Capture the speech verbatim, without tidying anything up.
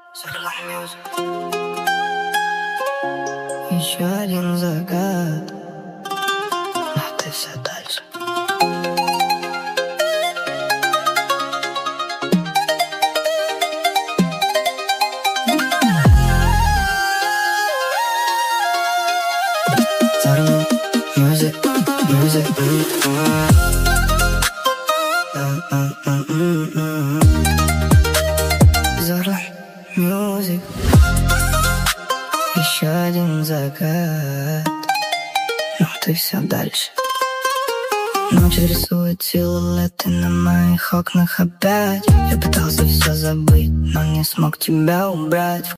Зарла Music. Еще один загад, но ты все дальше. Зарла Music, Music. Зарла Music. Еще один закат, но ты все дальше. Ночь рисует силуэты на моих окнах опять. Я пытался все забыть, но не смог тебя убрать.